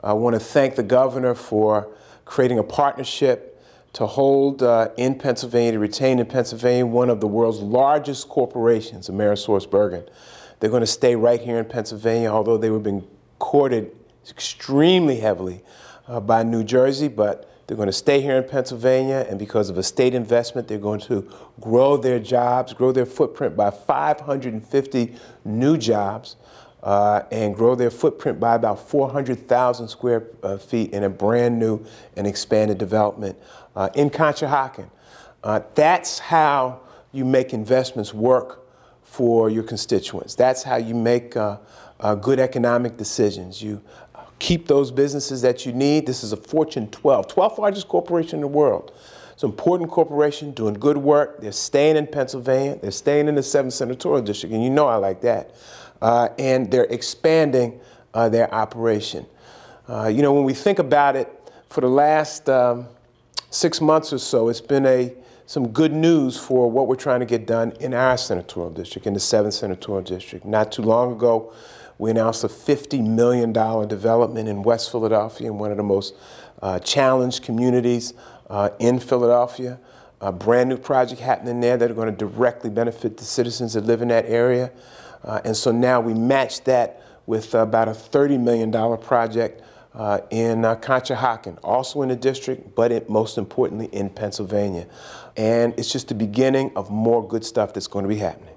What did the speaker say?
I want to thank the governor for creating a partnership to hold in Pennsylvania, to retain in Pennsylvania, one of the world's largest corporations, AmerisourceBergen. They're going to stay right here in Pennsylvania, although they were being courted extremely heavily by New Jersey, but they're going to stay here in Pennsylvania, and because of a state investment, they're going to grow their jobs, grow their footprint by 550 new jobs, and grow their footprint by about 400,000 square feet in a brand new and expanded development in Conshohocken. That's how you make investments work for your constituents. That's how you make good economic decisions. You keep those businesses that you need. This is a Fortune 12th largest corporation in the world. It's an important corporation doing good work. They're staying in Pennsylvania. They're staying in the 7th Senatorial District, and you know I like that. And they're expanding their operation. When we think about it, for the last 6 months or so, it's been some good news for what we're trying to get done in our senatorial district, in the 7th Senatorial District. Not too long ago, we announced a $50 million development in West Philadelphia, in one of the most challenged communities in Philadelphia. A brand new project happening there that are going to directly benefit the citizens that live in that area. And so now we match that with about a $30 million project in Conshohocken, also in the district, but most importantly in Pennsylvania. And it's just the beginning of more good stuff that's going to be happening.